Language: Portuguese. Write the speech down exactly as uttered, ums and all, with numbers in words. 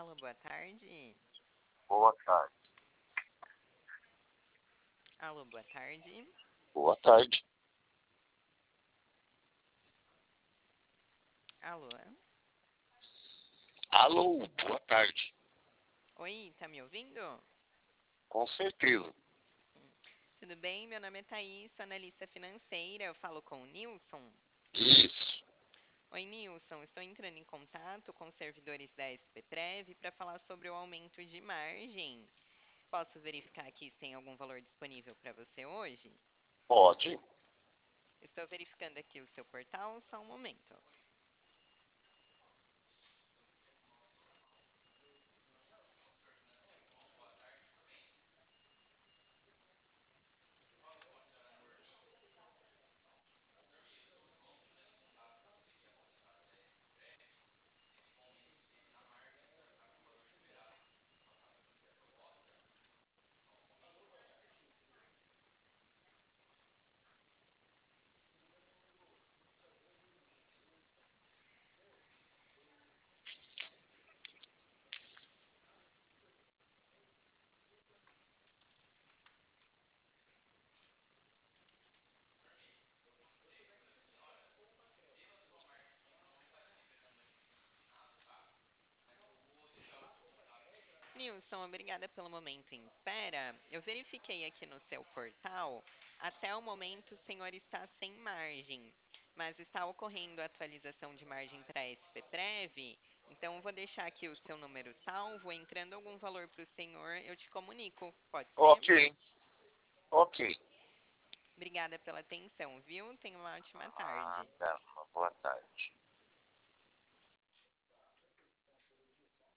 Alô, boa tarde. Boa tarde. Alô, boa tarde. Boa tarde. Alô. Alô, boa tarde. Oi, tá me ouvindo? Com certeza. Tudo bem? Meu nome é Thaís, sou analista financeira. Eu falo com o Nilson. Isso. Oi, Nilson. Estou entrando em contato com os servidores da S P Prev para falar sobre o aumento de margem. Posso verificar aqui se tem algum valor disponível para você hoje? Pode. Estou verificando aqui o seu portal, só um momento. Nilson, obrigada pelo momento em espera. Eu verifiquei aqui no seu portal. Até o momento, o senhor está sem margem, mas está ocorrendo a atualização de margem para a S P Prev. Então, eu vou deixar aqui o seu número salvo. Entrando algum valor para o senhor, eu te comunico. Pode ser? Ok. Ok. Obrigada pela atenção, viu? Tenha uma ótima Ah, tarde. tá.